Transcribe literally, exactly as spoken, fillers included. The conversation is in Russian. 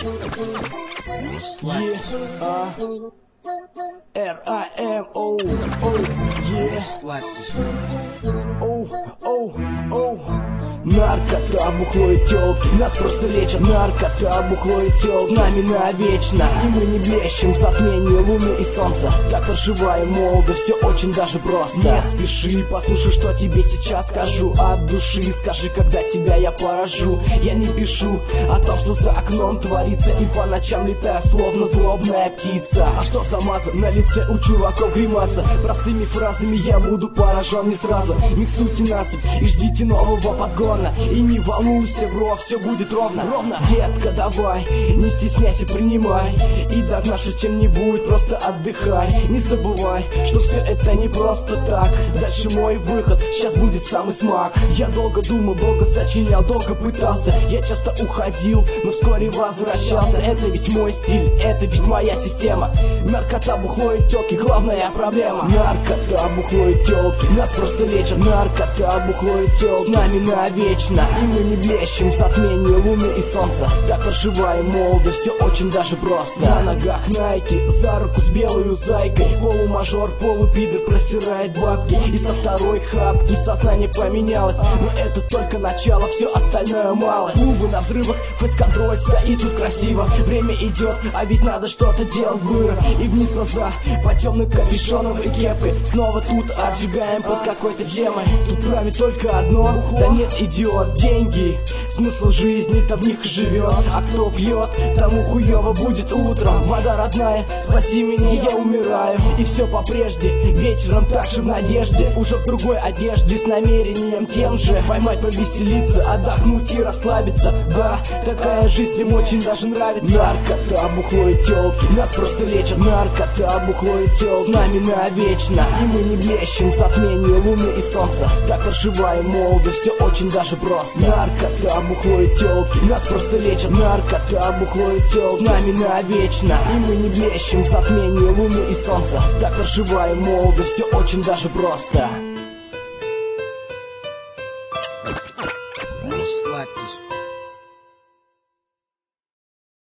Р А М О О Оу, оу, оу. Наркота, бухло и тёлки нас просто лечат. Наркота, бухло и тёлки с нами навечно. И мы не блещем в затмении луны и солнца. Так проживаем молодо, все очень даже просто. Не спеши, послушай, что тебе сейчас скажу. От души скажи, когда тебя я поражу. Я не пишу о том, что за окном творится, и по ночам летаю, словно злобная птица. А что за маза на лице у чуваков гримаса? Простыми фразами я буду поражен не сразу. Миксуйте насыпь и ждите нового подгона. И не волнуйся, бро, все будет ровно, ровно. Детка, давай, не стесняйся, принимай. И до нашей тем не будет, просто отдыхай. Не забывай, что все это не просто так. Дальше мой выход, сейчас будет самый смак. Я долго думал, долго сочинял, долго пытался. Я часто уходил, но вскоре возвращался. Это ведь мой стиль, это ведь моя система. Наркота, бухло и тёлки, главная проблема. Наркота, бухло и тёлки нас просто лечат. Наркота, бухло и тёлки с нами навечно. И мы не блещем в затмении луны и солнца. Так проживаем молодо, все очень даже просто. На ногах найки, за руку с белою зайкой. Полумажор, полупидор просирает бабки. И со второй хапки сознание поменялось. Но это только начало, все остальное малость. Клубы на взрывах, фейс-контроль стоит тут красиво. Время идет, а ведь надо что-то делать было. И вниз глаза, по темным капюшонам и кепкой. Снова тут отжигаем под какой-то темой. Тут правит только одно, да нет, идиот. Деньги, смысл жизни-то в них живет. А кто пьет, тому хуёво будет утром. Вода родная, спаси меня, я умираю. И все по прежде, вечером также в надежде. Уже в другой одежде, с намерением тем же. Поймать, повеселиться, отдохнуть и расслабиться. Да, такая жизнь им очень даже нравится. Наркота, бухло и тёлки нас просто лечат. Наркота, бухло и тёлки с нами навечно. И мы не блещем в затмении луны и солнца. Так проживаем молодо, все очень даже просто. Наркота, бухло и тёлки нас просто лечат. Наркота, бухло и тёлки с нами навечно. И мы не блещем в затмении луны и солнца. Так проживаем молодо, все очень даже просто. Расслабьтесь.